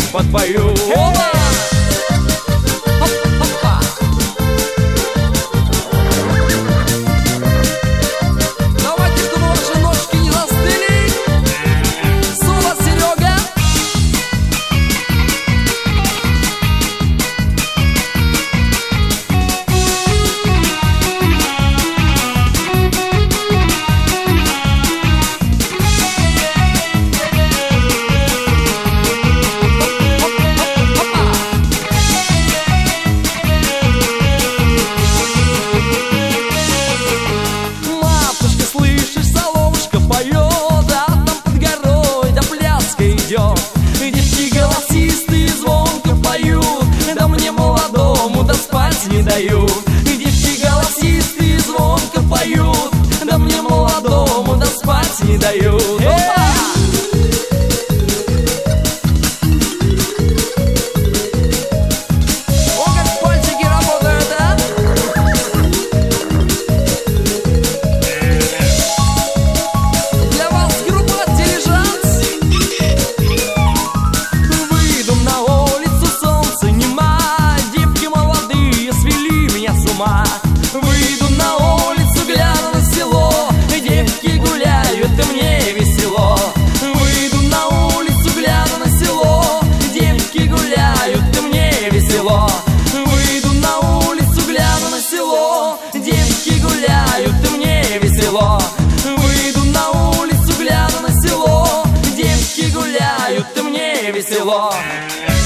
подпою. Давайте, чтобы ваши ножки не застыли. Соло, Серега. Матушка, слышишь, соловушка поет, а там под горой да пляска идет. Девки голосистые звонко поют, да мне молодому да спать не дают. Девки голосистые звонко поют, да мне молодому да спать не дают. О, как пальчики работают, а? Для вас группа «Дилижанс». Выйду на улицу, солнце нема, девки молодые свели меня с ума. Выйду на улицу, гляну на село, девки гуляют, и мне весело. Выйду на улицу, гляну на село, девки гуляют, и мне весело. Выйду на улицу, гляну на село, девки гуляют, и мне весело. Выйду на улицу, гляну на село, девки гуляют, и мне весело.